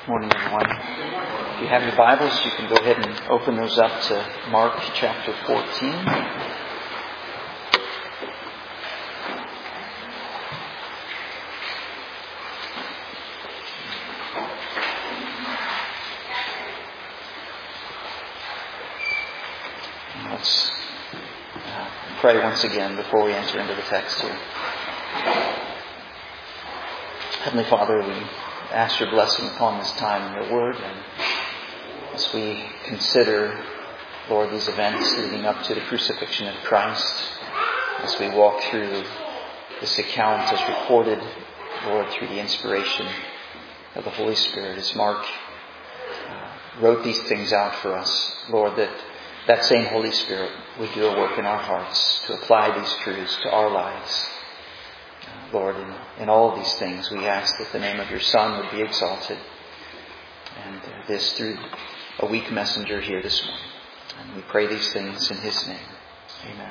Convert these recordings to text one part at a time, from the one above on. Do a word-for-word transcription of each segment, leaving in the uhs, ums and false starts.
Morning, everyone. If you have your Bibles, you can go ahead and open those up to Mark chapter fourteen. Let's uh, pray once again before we enter into the text here. Heavenly Father, we ask your blessing upon this time in your word, and as we consider, Lord, these events leading up to the crucifixion of Christ, as we walk through this account as recorded, Lord, through the inspiration of the Holy Spirit, as Mark uh, wrote these things out for us, Lord, that that same Holy Spirit would do a work in our hearts to apply these truths to our lives. Lord, in, in all of these things, we ask that the name of your Son would be exalted. And uh, this through a weak messenger here this morning. And we pray these things in his name. Amen.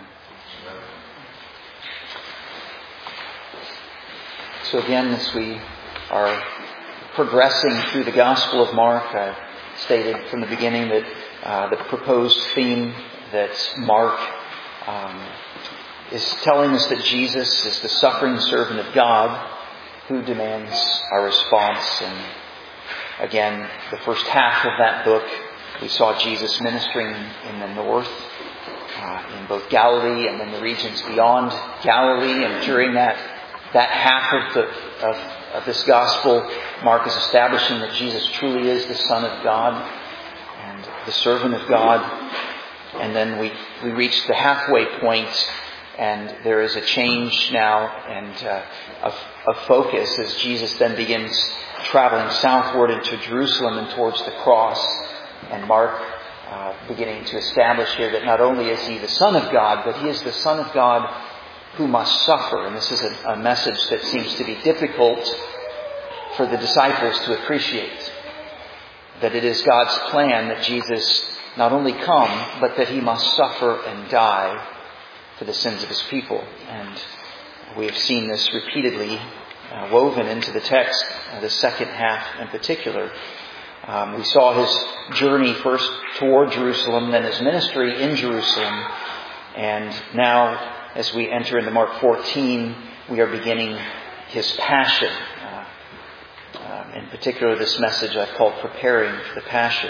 So again, as we are progressing through the Gospel of Mark, I stated from the beginning that uh, the proposed theme that Mark um, is telling us that Jesus is the suffering servant of God who demands our response. And again, the first half of that book, we saw Jesus ministering in the north, uh, in both Galilee and then the regions beyond Galilee. And during that that half of the of, of this gospel, Mark is establishing that Jesus truly is the Son of God and the servant of God. And then we we reach the halfway point. And there is a change now and uh, of, of focus as Jesus then begins traveling southward into Jerusalem and towards the cross. And Mark uh, beginning to establish here that not only is he the Son of God, but he is the Son of God who must suffer. And this is a, a message that seems to be difficult for the disciples to appreciate. That it is God's plan that Jesus not only come, but that he must suffer and die for the sins of his people. And we have seen this repeatedly uh, woven into the text, uh, the second half in particular. Um, we saw his journey first toward Jerusalem, then his ministry in Jerusalem. And now, as we enter into Mark fourteen, we are beginning his passion. Uh, uh, in particular, this message I've called Preparing for the Passion.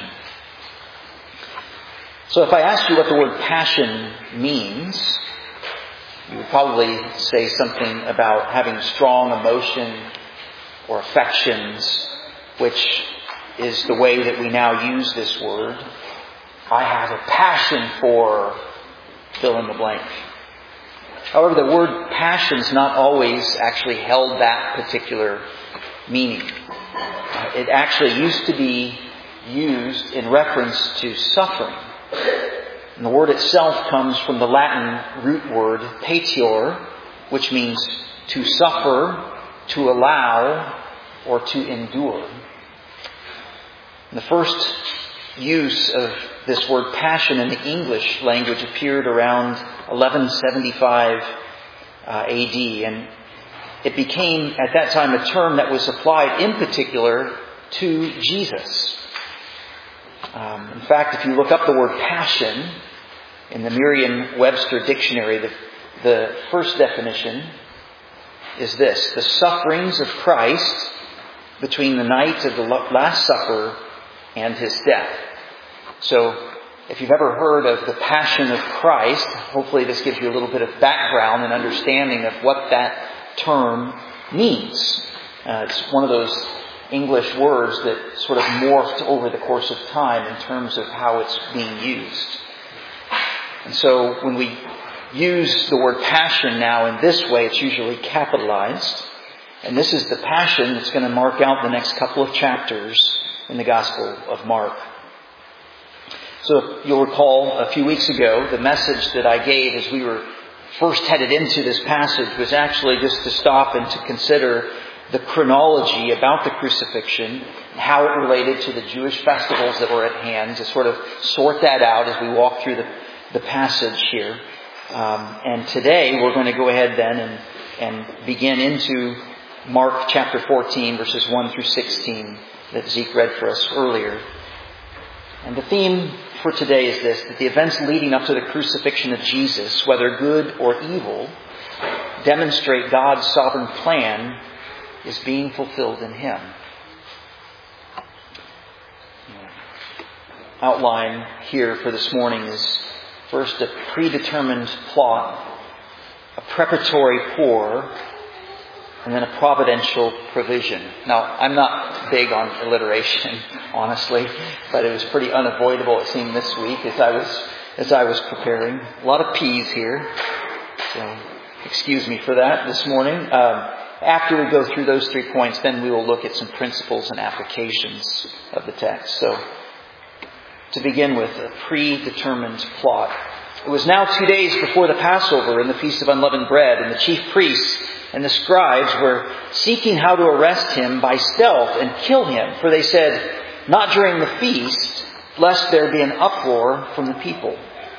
So if I ask you what the word passion means, you would probably say something about having strong emotion or affections, which is the way that we now use this word. I have a passion for fill in the blank. However, the word passion is not always actually held that particular meaning. It actually used to be used in reference to suffering. And the word itself comes from the Latin root word patior, which means to suffer, to allow, or to endure. And the first use of this word passion in the English language appeared around eleven seventy-five uh, A D. And it became, at that time, a term that was applied in particular to Jesus. Um, in fact, if you look up the word passion in the Merriam-Webster dictionary, the, the first definition is this: the sufferings of Christ between the night of the Last Supper and his death. So, if you've ever heard of the Passion of Christ, hopefully this gives you a little bit of background and understanding of what that term means. Uh, it's one of those English words that sort of morphed over the course of time in terms of how it's being used. And so when we use the word passion now in this way, it's usually capitalized. And this is the passion that's going to mark out the next couple of chapters in the Gospel of Mark. So if you'll recall a few weeks ago, the message that I gave as we were first headed into this passage was actually just to stop and to consider the chronology about the crucifixion, how it related to the Jewish festivals that were at hand, to sort of sort that out as we walk through the, the passage here. Um, and today we're going to go ahead then and, and begin into Mark chapter fourteen, verses one through sixteen that Zeke read for us earlier. And the theme for today is this, that the events leading up to the crucifixion of Jesus, whether good or evil, demonstrate God's sovereign plan is being fulfilled in Him. Outline here for this morning is first a predetermined plot, a preparatory pour, and then a providential provision. Now, I'm not big on alliteration, honestly, but it was pretty unavoidable, it seemed, this week as I was as I was preparing. A lot of P's here, so excuse me for that this morning. Um, after we go through those three points, then we will look at some principles and applications of the text. So, to begin with, a predetermined plot. It was now two days before the Passover and the Feast of Unleavened Bread, and the chief priests and the scribes were seeking how to arrest Him by stealth and kill Him. For they said, "Not during the feast, lest there be an uproar from the people."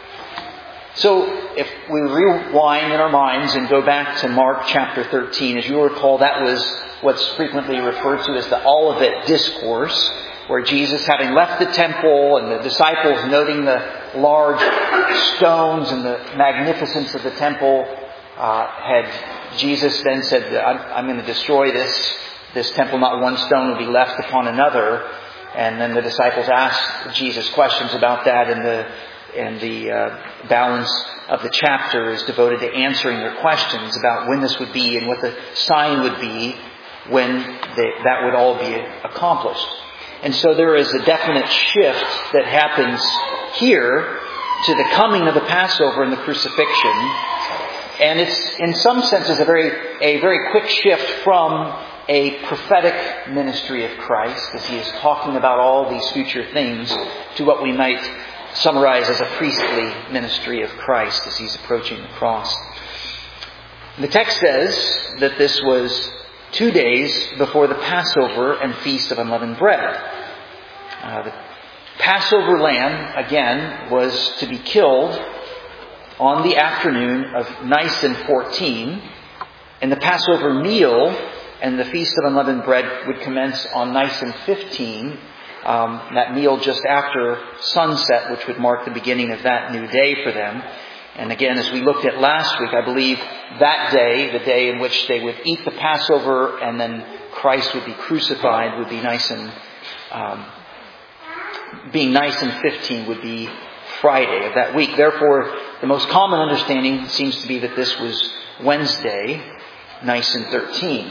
So, if we rewind in our minds and go back to Mark chapter thirteen, as you'll recall, that was what's frequently referred to as the Olivet Discourse, where Jesus, having left the temple and the disciples noting the large stones and the magnificence of the temple, uh, had Jesus then said, I'm, I'm going to destroy this, this temple, not one stone will be left upon another. And then the disciples asked Jesus questions about that, and the and the uh, balance of the chapter is devoted to answering their questions about when this would be and what the sign would be when they, that would all be accomplished. And so there is a definite shift that happens here to the coming of the Passover and the crucifixion. And it's in some senses a very a very quick shift from a prophetic ministry of Christ, as He is talking about all these future things, to what we might summarize as a priestly ministry of Christ as He's approaching the cross. The text says that this was two days before the Passover and Feast of Unleavened Bread. Uh, the Passover lamb, again, was to be killed on the afternoon of Nisan fourteen, and the Passover meal and the Feast of Unleavened Bread would commence on Nisan fifteen, um, that meal just after sunset, which would mark the beginning of that new day for them. And again, as we looked at last week, I believe that day, the day in which they would eat the Passover and then Christ would be crucified, would be Nisan, um, being Nisan fifteen would be Friday of that week. Therefore, the most common understanding seems to be that this was Wednesday, Nisan thirteen.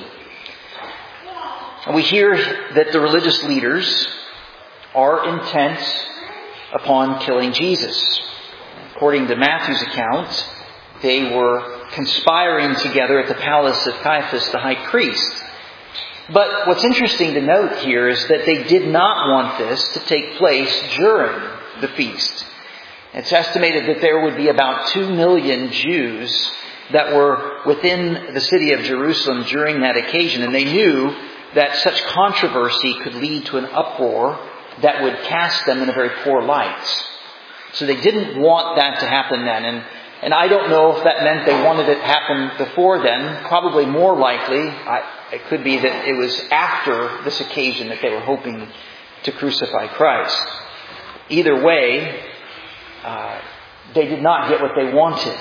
And we hear that the religious leaders are intent upon killing Jesus. According to Matthew's account, they were conspiring together at the palace of Caiaphas, the high priest. But what's interesting to note here is that they did not want this to take place during the feast. It's estimated that there would be about two million Jews that were within the city of Jerusalem during that occasion, and they knew that such controversy could lead to an uproar that would cast them in a very poor light. So they didn't want that to happen then. And, and I don't know if that meant they wanted it to happen before then. Probably more likely, I, it could be that it was after this occasion that they were hoping to crucify Christ. Either way, uh, they did not get what they wanted.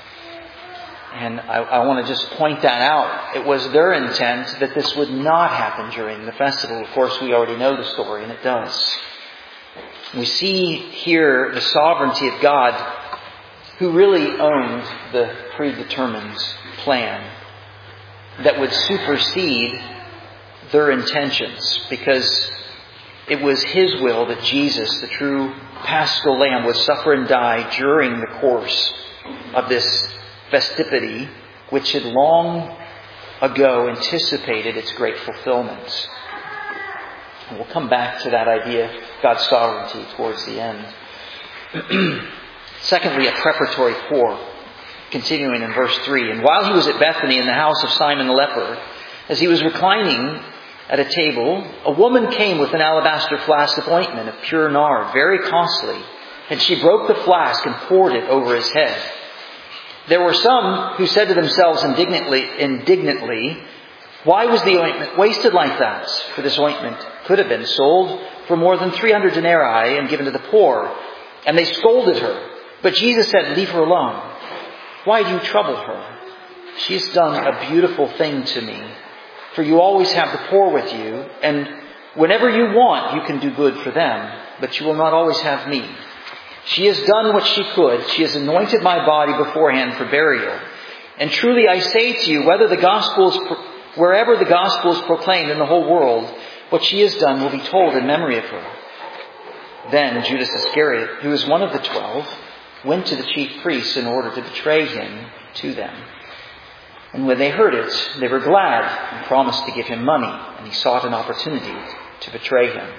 And I, I want to just point that out. It was their intent that this would not happen during the festival. Of course, we already know the story, and it does. We see here the sovereignty of God, who really owned the predetermined plan that would supersede their intentions, because it was His will that Jesus, the true Paschal Lamb, would suffer and die during the course of this festivity, which had long ago anticipated its great fulfillment. And we'll come back to that idea of God's sovereignty towards the end. Secondly, a preparatory pour. Continuing in verse three. And while He was at Bethany in the house of Simon the leper, as He was reclining at a table, a woman came with an alabaster flask of ointment of pure nard, very costly. And she broke the flask and poured it over His head. There were some who said to themselves indignantly, indignantly, Why was the ointment wasted like that? For this ointment could have been sold for more than three hundred denarii and given to the poor. And they scolded her. But Jesus said, leave her alone. Why do you trouble her? She has done a beautiful thing to me. For you always have the poor with you, and whenever you want, you can do good for them, but you will not always have me. She has done what she could. She has anointed my body beforehand for burial. And truly I say to you, whether the gospel is, wherever the gospel is proclaimed in the whole world, what she has done will be told in memory of her. Then Judas Iscariot, who was one of the twelve, went to the chief priests in order to betray him to them. And when they heard it, they were glad and promised to give him money, and he sought an opportunity to betray him.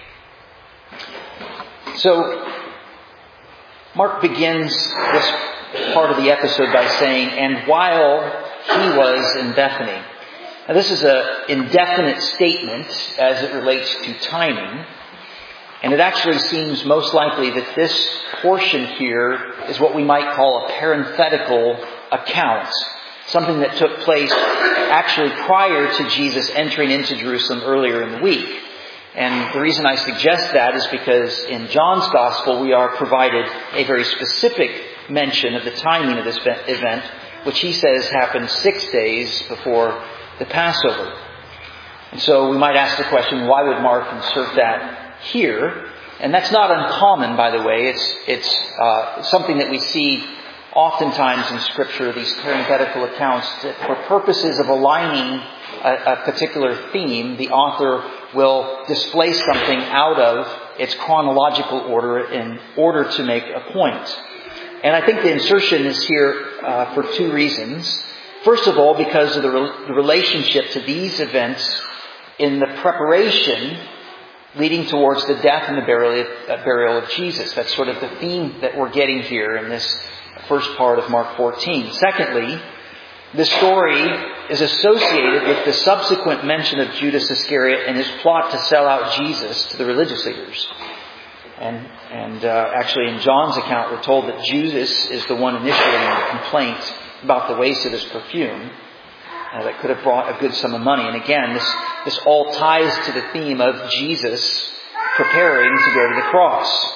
So, Mark begins this part of the episode by saying, and while he was in Bethany. Now this is an indefinite statement as it relates to timing. And it actually seems most likely that this portion here is what we might call a parenthetical account. Something that took place actually prior to Jesus entering into Jerusalem earlier in the week. And the reason I suggest that is because in John's Gospel we are provided a very specific mention of the timing of this event, which he says happened six days before the Passover. And so we might ask the question, why would Mark insert that here? And that's not uncommon, by the way. It's it's uh, something that we see oftentimes in Scripture, these parenthetical accounts, that for purposes of aligning a, a particular theme, the author will display something out of its chronological order in order to make a point. And I think the insertion is here uh, for two reasons. First of all, because of the, re- the relationship to these events in the preparation leading towards the death and the burial, uh, burial of Jesus. That's sort of the theme that we're getting here in this first part of Mark fourteen. Secondly, this story is associated with the subsequent mention of Judas Iscariot and his plot to sell out Jesus to the religious leaders. And, and uh, actually in John's account we're told that Judas is the one initiating the complaint about the waste of his perfume uh, that could have brought a good sum of money. And again, this, this all ties to the theme of Jesus preparing to go to the cross.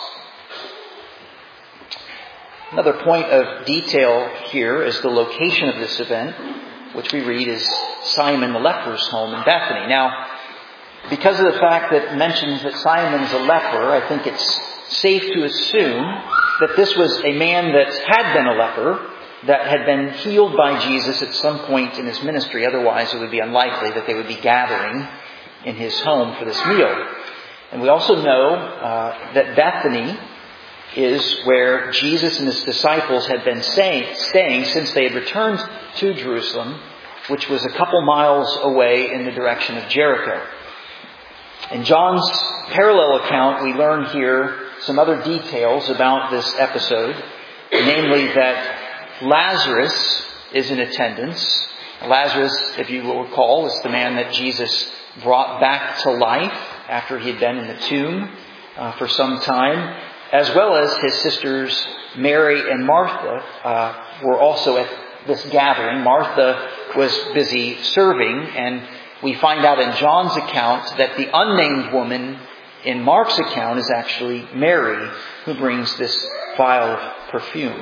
Another point of detail here is the location of this event, which we read is Simon the leper's home in Bethany. Now, because of the fact that it mentions that Simon is a leper, I think it's safe to assume that this was a man that had been a leper, that had been healed by Jesus at some point in his ministry. Otherwise, it would be unlikely that they would be gathering in his home for this meal. And we also know uh, that Bethany is where Jesus and his disciples had been staying, staying since they had returned to Jerusalem, which was a couple miles away in the direction of Jericho. In John's parallel account, we learn here some other details about this episode, namely that Lazarus is in attendance. Lazarus, if you will recall, is the man that Jesus brought back to life after he had been in the tomb uh, for some time, as well as his sisters Mary and Martha uh, were also at this gathering. Martha was busy serving, and we find out in John's account that the unnamed woman in Mark's account is actually Mary, who brings this vial of perfume.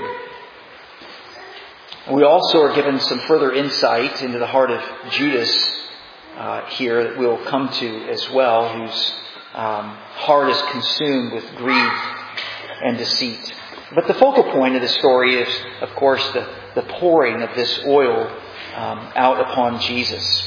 We also are given some further insight into the heart of Judas uh, here that we'll come to as well, whose um, heart is consumed with greed and deceit. But the focal point of the story is, of course, the, the pouring of this oil um, out upon Jesus.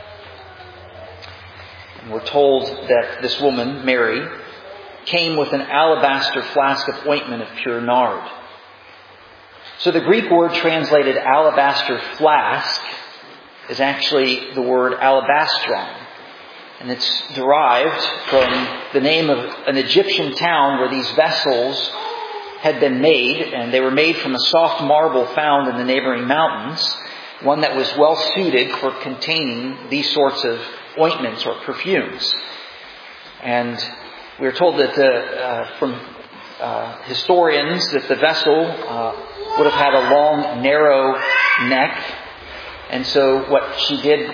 And we're told that this woman, Mary, came with an alabaster flask of ointment of pure nard. So the Greek word translated alabaster flask is actually the word alabastron. And it's derived from the name of an Egyptian town where these vessels had been made. And they were made from a soft marble found in the neighboring mountains. One that was well suited for containing these sorts of ointments or perfumes. And we are told that the, uh, from uh, historians that the vessel uh, would have had a long, narrow neck. And so what she did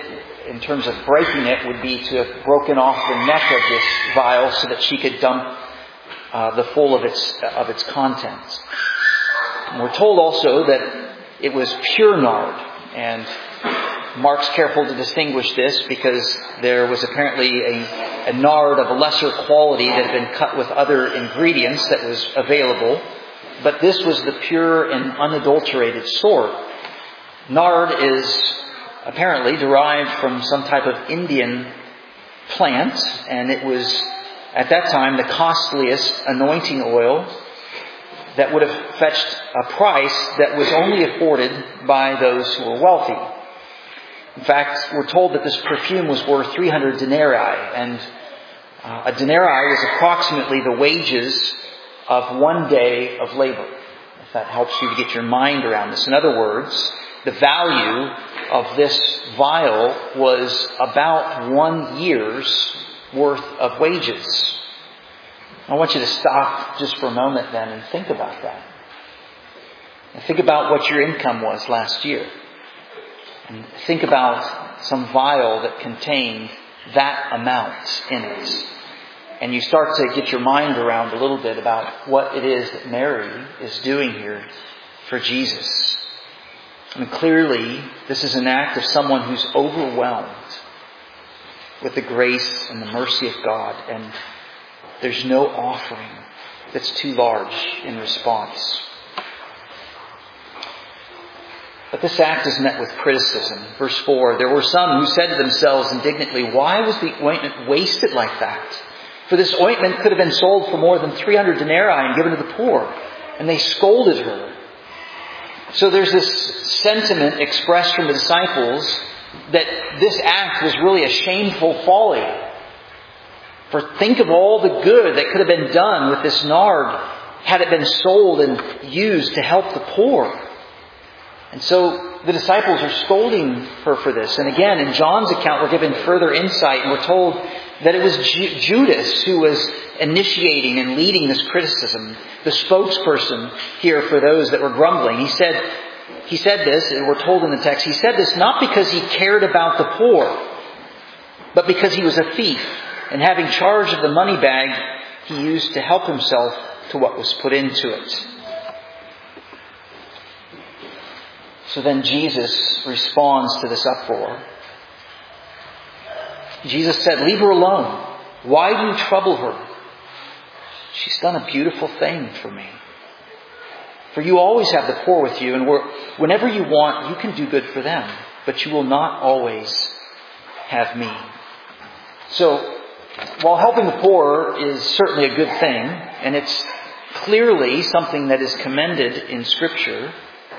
in terms of breaking it, would be to have broken off the neck of this vial so that she could dump uh, the full of its of its contents. And we're told also that it was pure nard, and Mark's careful to distinguish this because there was apparently a, a nard of a lesser quality that had been cut with other ingredients that was available, but this was the pure and unadulterated sort. Nard is apparently derived from some type of Indian plant, and it was at that time the costliest anointing oil that would have fetched a price that was only afforded by those who were wealthy. In fact, we're told that this perfume was worth three hundred denarii, and uh, a denarii was approximately the wages of one day of labor. If that helps you to get your mind around this. In other words, the value of this vial was about one year's worth of wages. I want you to stop just for a moment then and think about that. And think about what your income was last year. And think about some vial that contained that amount in it. And you start to get your mind around a little bit about what it is that Mary is doing here for Jesus. I mean, clearly, this is an act of someone who's overwhelmed with the grace and the mercy of God. And there's no offering that's too large in response. But this act is met with criticism. Verse four, there were some who said to themselves indignantly, why was the ointment wasted like that? For this ointment could have been sold for more than three hundred denarii and given to the poor. And they scolded her. So there's this sentiment expressed from the disciples that this act was really a shameful folly. For think of all the good that could have been done with this nard had it been sold and used to help the poor. And so the disciples are scolding her for this. And again, in John's account, we're given further insight, and we're told that it was Ju- Judas who was initiating and leading this criticism, the spokesperson here for those that were grumbling. He said, he said this, and we're told in the text, he said this not because he cared about the poor, but because he was a thief, and having charge of the money bag, he used to help himself to what was put into it. So then Jesus responds to this uproar. Jesus said, leave her alone. Why do you trouble her? She's done a beautiful thing for me. For you always have the poor with you, and whenever you want, you can do good for them. But you will not always have me. So, while helping the poor is certainly a good thing, and it's clearly something that is commended in Scripture,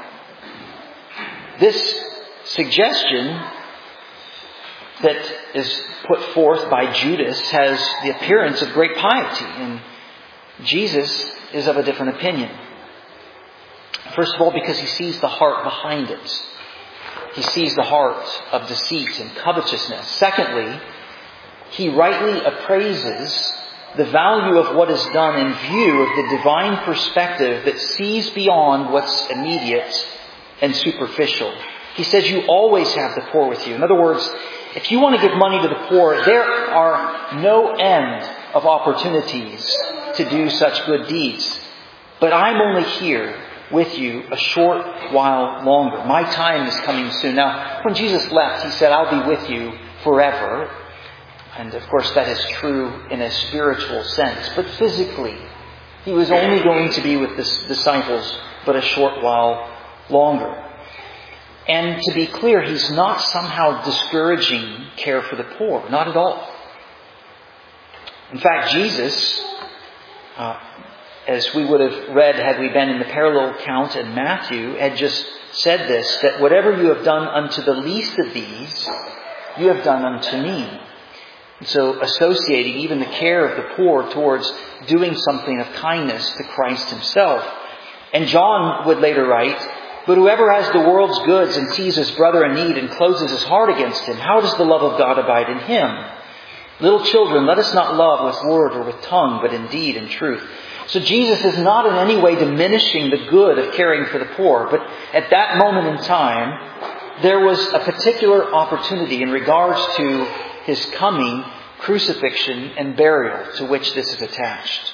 this suggestion that is put forth by Judas has the appearance of great piety, and Jesus is of a different opinion. First of all, because he sees the heart behind it. He sees the heart of deceit and covetousness. Secondly, he rightly appraises the value of what is done in view of the divine perspective that sees beyond what's immediate and superficial. He says you always have the poor with you. In other words, if you want to give money to the poor, there are no end of opportunities to do such good deeds. But I'm only here with you a short while longer. My time is coming soon. Now, when Jesus left, he said, I'll be with you forever. And of course, that is true in a spiritual sense. But physically, he was only going to be with the disciples but a short while longer. And to be clear, he's not somehow discouraging care for the poor. Not at all. In fact, Jesus, uh, as we would have read had we been in the parallel account in Matthew, had just said this, that whatever you have done unto the least of these, you have done unto me. And so associating even the care of the poor towards doing something of kindness to Christ himself. And John would later write, but whoever has the world's goods and sees his brother in need and closes his heart against him, how does the love of God abide in him? Little children, let us not love with word or with tongue, but in deed and truth. So Jesus is not in any way diminishing the good of caring for the poor, but at that moment in time, there was a particular opportunity in regards to his coming, crucifixion, and burial to which this is attached.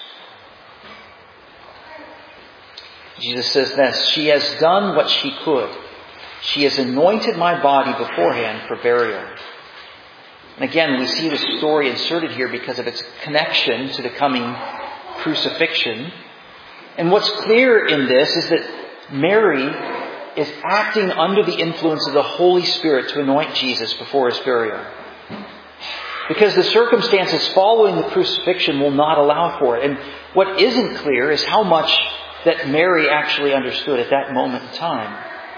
Jesus says this, "She has done what she could. She has anointed my body beforehand for burial." And again, we see the story inserted here because of its connection to the coming crucifixion. And what's clear in this is that Mary is acting under the influence of the Holy Spirit to anoint Jesus before his burial. Because the circumstances following the crucifixion will not allow for it. And what isn't clear is how much that Mary actually understood at that moment in time.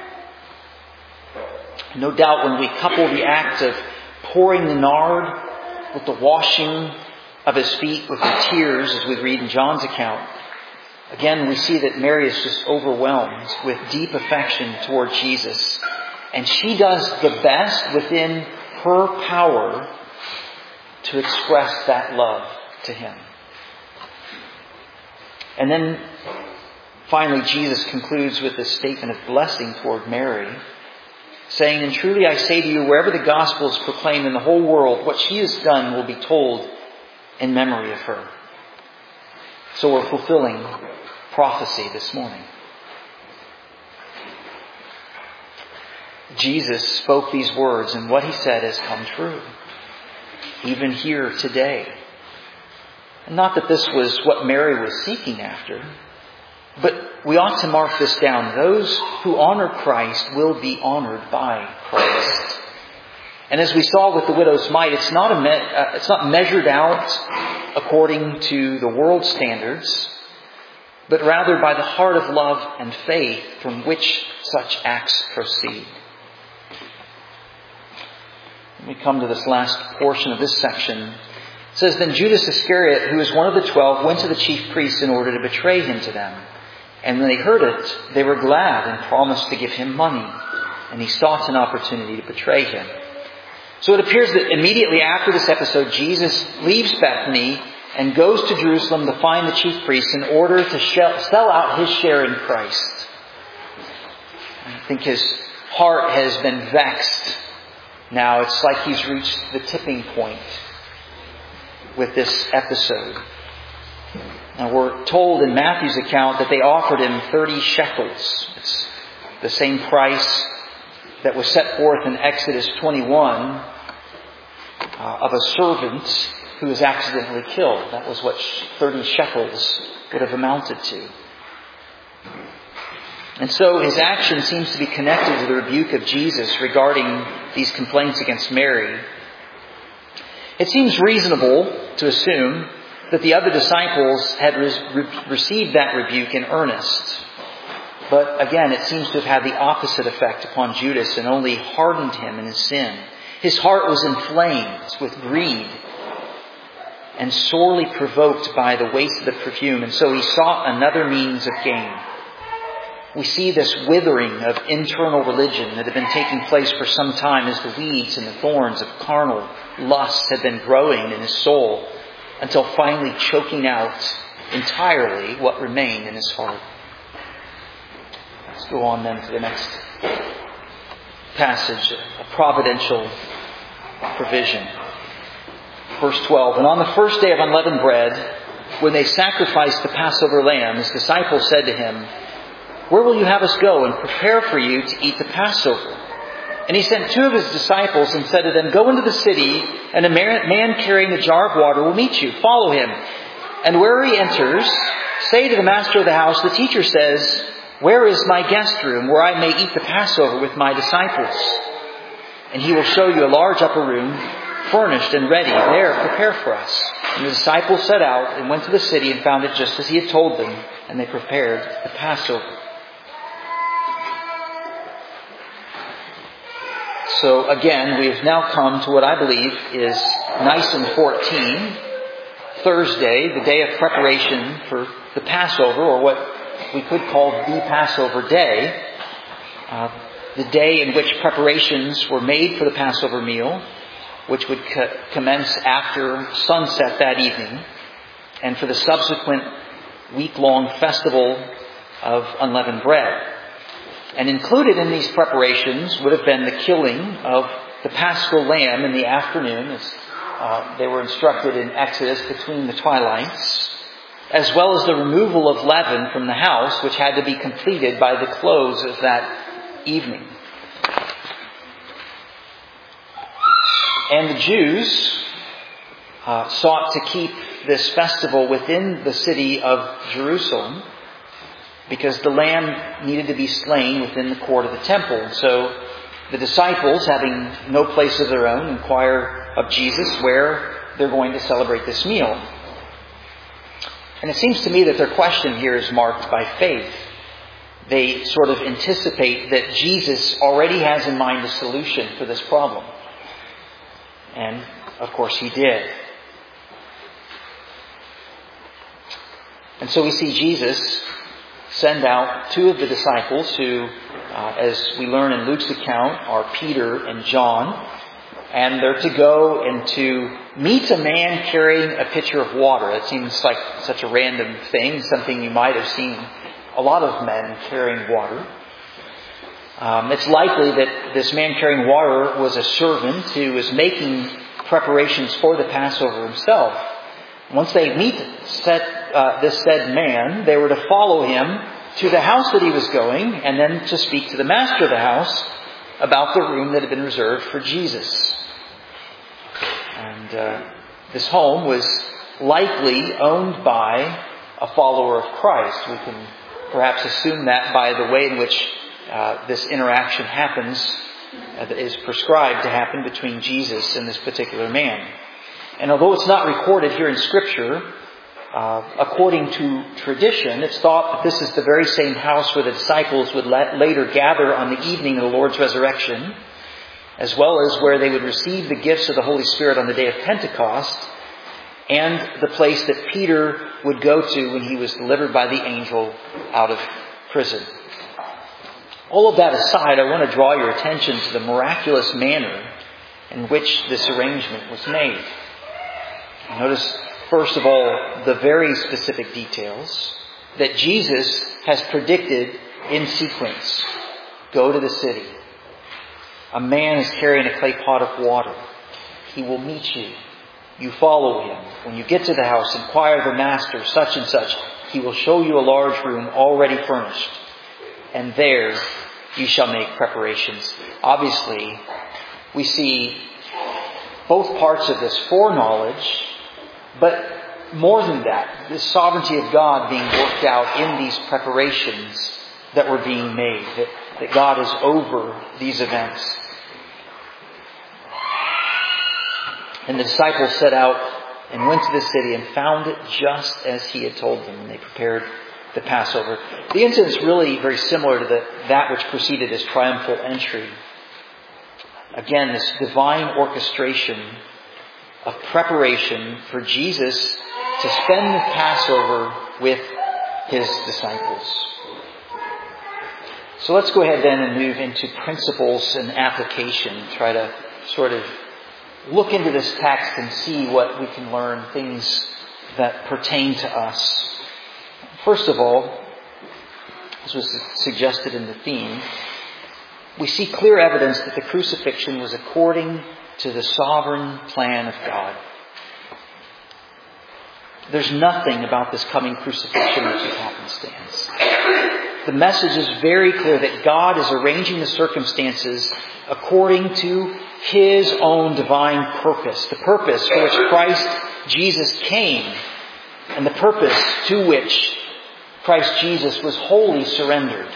No doubt when we couple the act of pouring the nard with the washing of his feet with the tears, as we read in John's account, again we see that Mary is just overwhelmed with deep affection toward Jesus. And she does the best within her power to express that love to him. And then finally, Jesus concludes with this statement of blessing toward Mary, saying, "And truly I say to you, wherever the gospel is proclaimed in the whole world, what she has done will be told in memory of her." So we're fulfilling prophecy this morning. Jesus spoke these words, and what he said has come true, even here today. And not that this was what Mary was seeking after, but we ought to mark this down. Those who honor Christ will be honored by Christ. And as we saw with the widow's mite, it's not a me- uh, it's not measured out according to the world's standards, but rather by the heart of love and faith from which such acts proceed. When we come to this last portion of this section, it says, "Then Judas Iscariot, who was one of the twelve, went to the chief priests in order to betray him to them. And when they heard it, they were glad and promised to give him money. And he sought an opportunity to betray him." So it appears that immediately after this episode, Jesus leaves Bethany and goes to Jerusalem to find the chief priests in order to sell out his share in Christ. I think his heart has been vexed. Now it's like he's reached the tipping point with this episode. Now we're told in Matthew's account that they offered him thirty shekels. It's the same price that was set forth in Exodus twenty-one uh, of a servant who was accidentally killed. That was what thirty shekels would have amounted to. And so his action seems to be connected to the rebuke of Jesus regarding these complaints against Mary. It seems reasonable to assume that the other disciples had re- received that rebuke in earnest. But again, it seems to have had the opposite effect upon Judas and only hardened him in his sin. His heart was inflamed with greed and sorely provoked by the waste of the perfume, and so he sought another means of gain. We see this withering of internal religion that had been taking place for some time as the weeds and the thorns of carnal lust had been growing in his soul, until finally choking out entirely what remained in his heart. Let's go on then to the next passage, a providential provision. Verse twelve, "And on the first day of unleavened bread, when they sacrificed the Passover lamb, his disciples said to him, 'Where will you have us go and prepare for you to eat the Passover?' And he sent two of his disciples and said to them, 'Go into the city, and a man carrying a jar of water will meet you. Follow him. And where he enters, say to the master of the house, the teacher says, where is my guest room where I may eat the Passover with my disciples? And he will show you a large upper room, furnished and ready. There, prepare for us.' And the disciples set out and went to the city and found it just as he had told them, and they prepared the Passover." So again, we have now come to what I believe is Nisan fourteen, Thursday, the day of preparation for the Passover, or what we could call the Passover day, uh, the day in which preparations were made for the Passover meal, which would co- commence after sunset that evening, and for the subsequent week-long festival of unleavened bread. And included in these preparations would have been the killing of the Paschal lamb in the afternoon, as uh, they were instructed in Exodus between the twilights, as well as the removal of leaven from the house, which had to be completed by the close of that evening. And the Jews uh, sought to keep this festival within the city of Jerusalem because the lamb needed to be slain within the court of the temple. And so the disciples, having no place of their own, inquire of Jesus where they're going to celebrate this meal. And it seems to me that their question here is marked by faith. They sort of anticipate that Jesus already has in mind a solution for this problem. And, of course, He did. And so we see Jesus send out two of the disciples who, uh, as we learn in Luke's account, are Peter and John. And they're to go and to meet a man carrying a pitcher of water. It seems like such a random thing, something you might have seen a lot of men carrying water. Um, it's likely that this man carrying water was a servant who was making preparations for the Passover himself. Once they meet set, uh, this said man, they were to follow him to the house that he was going and then to speak to the master of the house about the room that had been reserved for Jesus. And uh, this home was likely owned by a follower of Christ. We can perhaps assume that by the way in which uh, this interaction happens, uh, that is prescribed to happen between Jesus and this particular man. And although it's not recorded here in Scripture, uh, according to tradition, it's thought that this is the very same house where the disciples would la- later gather on the evening of the Lord's resurrection, as well as where they would receive the gifts of the Holy Spirit on the day of Pentecost, and the place that Peter would go to when he was delivered by the angel out of prison. All of that aside, I want to draw your attention to the miraculous manner in which this arrangement was made. Notice, first of all, the very specific details that Jesus has predicted in sequence. Go to the city. A man is carrying a clay pot of water. He will meet you. You follow him. When you get to the house, inquire of the master, such and such. He will show you a large room already furnished. And there you shall make preparations. Obviously, we see both parts of this foreknowledge, but more than that, the sovereignty of God being worked out in these preparations that were being made, that, that God is over these events. And the disciples set out and went to the city and found it just as He had told them. And they prepared the Passover. The incident is really very similar to the, that which preceded His triumphal entry. Again, this divine orchestration of preparation for Jesus to spend the Passover with His disciples. So let's go ahead then and move into principles and application. Try to sort of look into this text and see what we can learn, things that pertain to us. First of all, as was suggested in the theme, we see clear evidence that the crucifixion was according to the sovereign plan of God. There's nothing about this coming crucifixion which is happenstance. The message is very clear that God is arranging the circumstances according to His own divine purpose, the purpose for which Christ Jesus came, and the purpose to which Christ Jesus was wholly surrendered.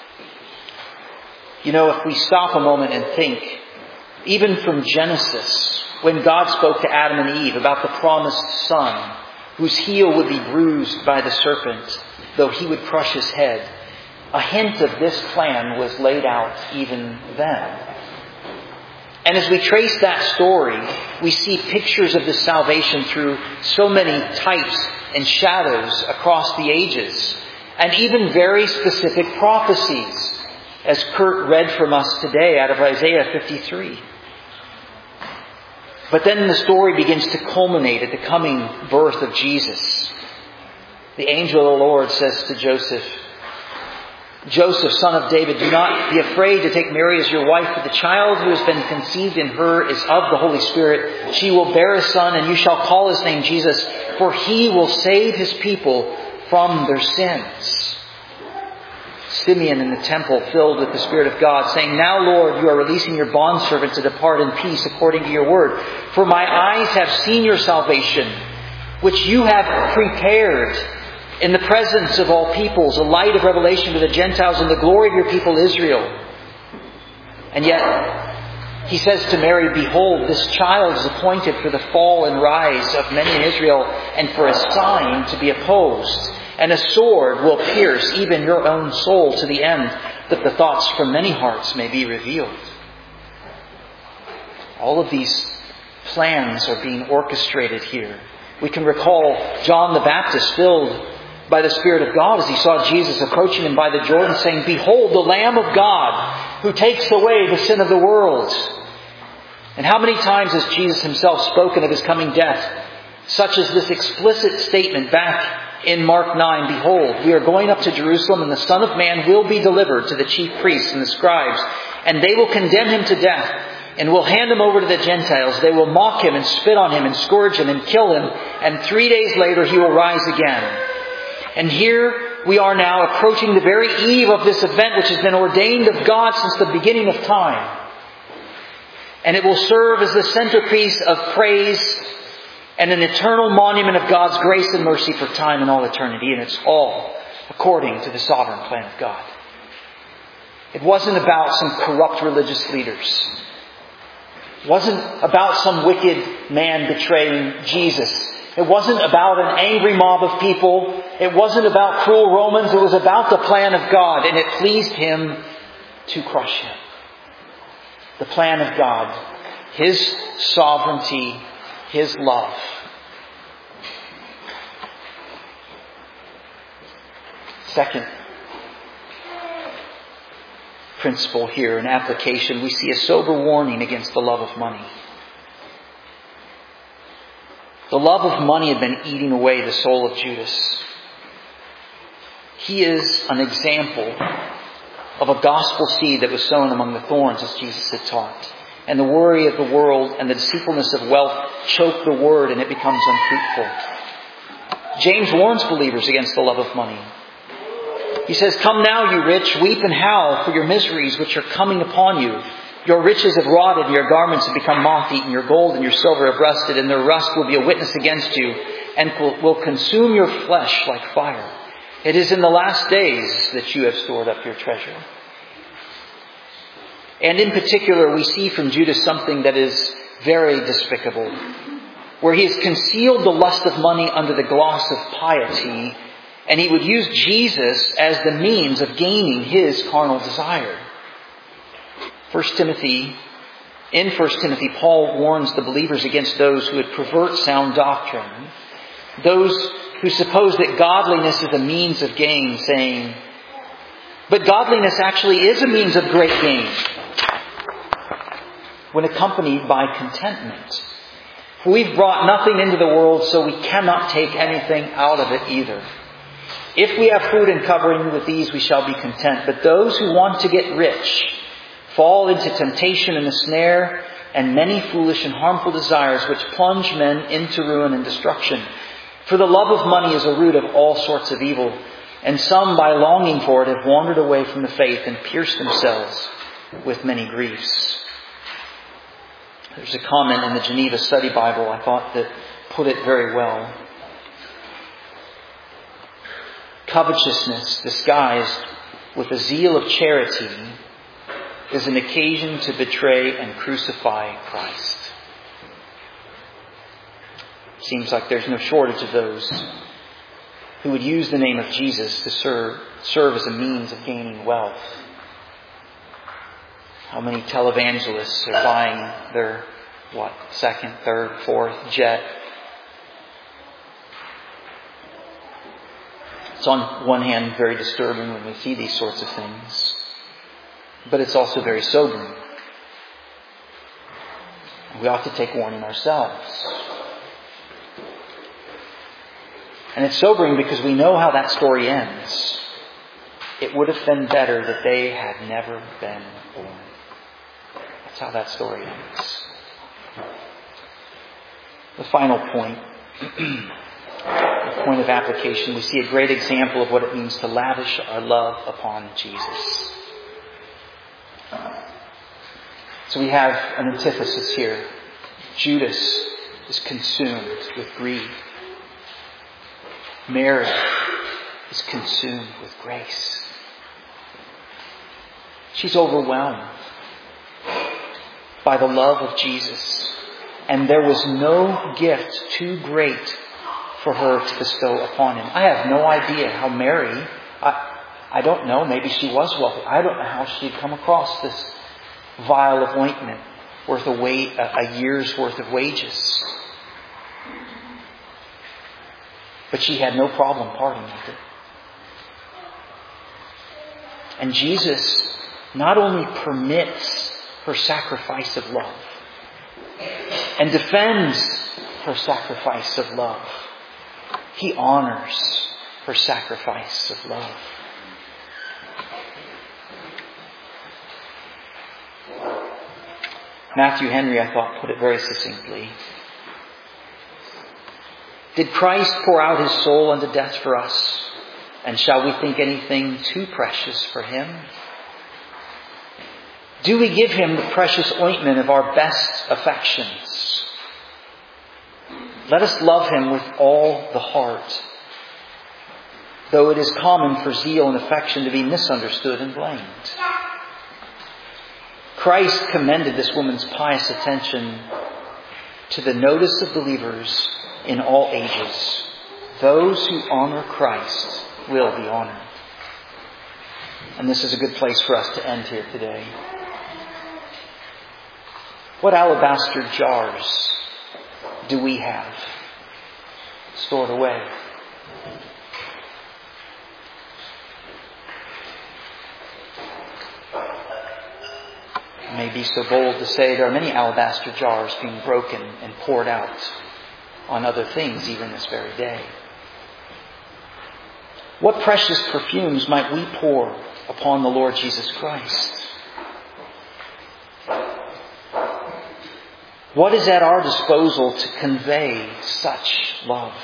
You know, if we stop a moment and think, even from Genesis, when God spoke to Adam and Eve about the promised Son, whose heel would be bruised by the serpent, though he would crush his head, a hint of this plan was laid out even then. And as we trace that story, we see pictures of this salvation through so many types and shadows across the ages, and even very specific prophecies, as Kurt read from us today out of Isaiah fifty-three. But then the story begins to culminate at the coming birth of Jesus. The angel of the Lord says to Joseph, Joseph, son of David, do not be afraid to take Mary as your wife, for the child who has been conceived in her is of the Holy Spirit. She will bear a son, and you shall call his name Jesus, for he will save his people from their sins. Simeon in the temple, filled with the Spirit of God, saying, Now, Lord, you are releasing your bondservant to depart in peace according to your word. For my eyes have seen your salvation, which you have prepared in the presence of all peoples, a light of revelation to the Gentiles and the glory of your people Israel. And yet, he says to Mary, Behold, this child is appointed for the fall and rise of many in Israel, and for a sign to be opposed. And a sword will pierce even your own soul to the end, that the thoughts from many hearts may be revealed. All of these plans are being orchestrated here. We can recall John the Baptist filled by the Spirit of God as he saw Jesus approaching him by the Jordan, saying, Behold, the Lamb of God who takes away the sin of the world. And how many times has Jesus himself spoken of his coming death, such as this explicit statement back in Mark nine, Behold, we are going up to Jerusalem, and the Son of Man will be delivered to the chief priests and the scribes, and they will condemn him to death, and will hand him over to the Gentiles. They will mock him and spit on him and scourge him and kill him, and three days later he will rise again. And here we are now approaching the very eve of this event which has been ordained of God since the beginning of time. And it will serve as the centerpiece of praise and an eternal monument of God's grace and mercy for time and all eternity. And it's all according to the sovereign plan of God. It wasn't about some corrupt religious leaders. It wasn't about some wicked man betraying Jesus. It wasn't about an angry mob of people. It wasn't about cruel Romans. It was about the plan of God. And it pleased Him to crush Him. The plan of God. His sovereignty. His love. Second principle here in application, we see a sober warning against the love of money. The love of money had been eating away the soul of Judas. He is an example of a gospel seed that was sown among the thorns, as Jesus had taught. And the worry of the world and the deceitfulness of wealth choke the word, and it becomes unfruitful. James warns believers against the love of money. He says, Come now, you rich, weep and howl for your miseries which are coming upon you. Your riches have rotted, and your garments have become moth-eaten. Your gold and your silver have rusted, and their rust will be a witness against you, and will consume your flesh like fire. It is in the last days that you have stored up your treasure. And in particular, we see from Judas something that is very despicable, where he has concealed the lust of money under the gloss of piety, and he would use Jesus as the means of gaining his carnal desire. First Timothy, in First Timothy, Paul warns the believers against those who would pervert sound doctrine, those who suppose that godliness is a means of gain, saying, but godliness actually is a means of great gain when accompanied by contentment. For we've brought nothing into the world, so we cannot take anything out of it either. If we have food and covering, with these we shall be content. But those who want to get rich fall into temptation and a snare, and many foolish and harmful desires which plunge men into ruin and destruction. For the love of money is a root of all sorts of evil, and some by longing for it have wandered away from the faith and pierced themselves with many griefs. There's a comment in the Geneva Study Bible, I thought, that put it very well. Covetousness disguised with a zeal of charity is an occasion to betray and crucify Christ. Seems like there's no shortage of those who would use the name of Jesus to serve, serve as a means of gaining wealth. How many televangelists are buying their, what, second, third, fourth jet? It's on one hand very disturbing when we see these sorts of things, but it's also very sobering. We ought to take warning ourselves. And it's sobering because we know how that story ends. it would have been better that they had never been born. That's how that story ends. The final point, the point of application, we see a great example of what it means to lavish our love upon Jesus. So we have an antithesis here. Judas is consumed with greed. Mary is consumed with grace. She's overwhelmed by the love of Jesus. And there was no gift too great for her to bestow upon him. I have no idea how Mary, I, I don't know, maybe she was wealthy. I don't know how she'd come across this vial of ointment worth a, wait, a, a year's worth of wages. But she had no problem parting with it. And Jesus not only permits her sacrifice of love and defends her sacrifice of love, He honors her sacrifice of love. Matthew Henry, I thought, put it very succinctly. Did Christ pour out His soul unto death for us? And shall we think anything too precious for Him? Do we give Him the precious ointment of our best affections? Let us love Him with all the heart, though it is common for zeal and affection to be misunderstood and blamed. Christ commended this woman's pious attention to the notice of believers in all ages. Those who honor Christ will be honored. And this is a good place for us to end here today. What alabaster jars do we have stored away? I may be so bold to say there are many alabaster jars being broken and poured out on other things even this very day. What precious perfumes might we pour upon the Lord Jesus Christ? What is at our disposal to convey such love?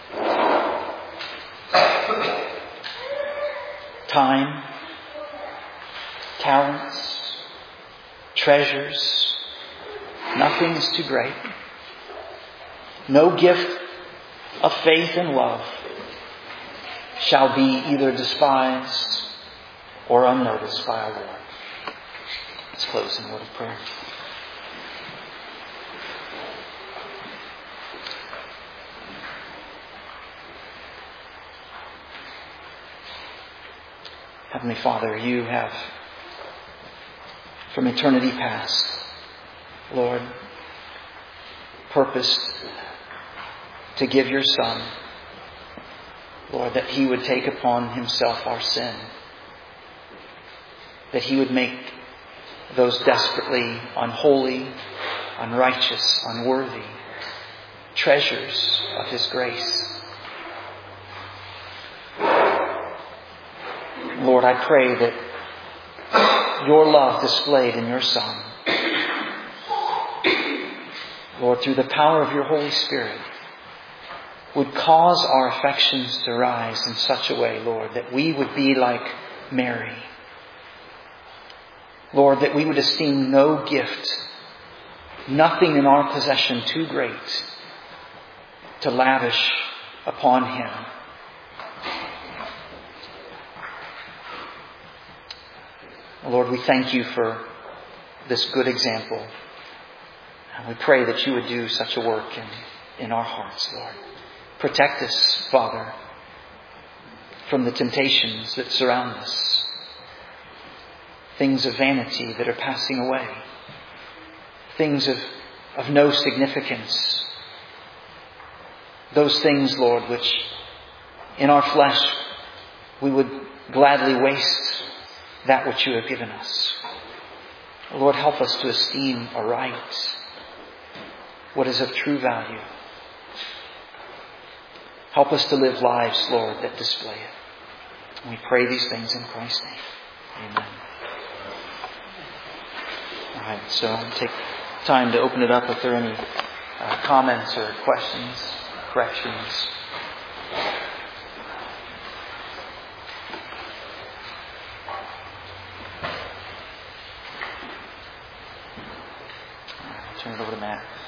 Time, talents, treasures. Nothing is too great. No gift of faith and love shall be either despised or unnoticed by our Lord. Let's close in a word of prayer. Heavenly Father, You have, from eternity past, Lord, purposed to give Your Son, Lord, that He would take upon Himself our sin, that He would make those desperately unholy, unrighteous, unworthy treasures of His grace. Lord, I pray that Your love displayed in Your Son, Lord, through the power of Your Holy Spirit, would cause our affections to rise in such a way, Lord, that we would be like Mary. Lord, that we would esteem no gift, nothing in our possession too great to lavish upon Him. Lord, we thank You for this good example. And we pray that You would do such a work in, in our hearts, Lord. Protect us, Father, from the temptations that surround us. Things of vanity that are passing away. Things of, of no significance. Those things, Lord, which in our flesh we would gladly waste that which You have given us. Lord, help us to esteem aright what is of true value. Help us to live lives, Lord, that display it. And we pray these things in Christ's name. Amen. All right, so I'll take time to open it up if there are any uh, comments or questions, corrections. All right, I'll turn it over to Matt.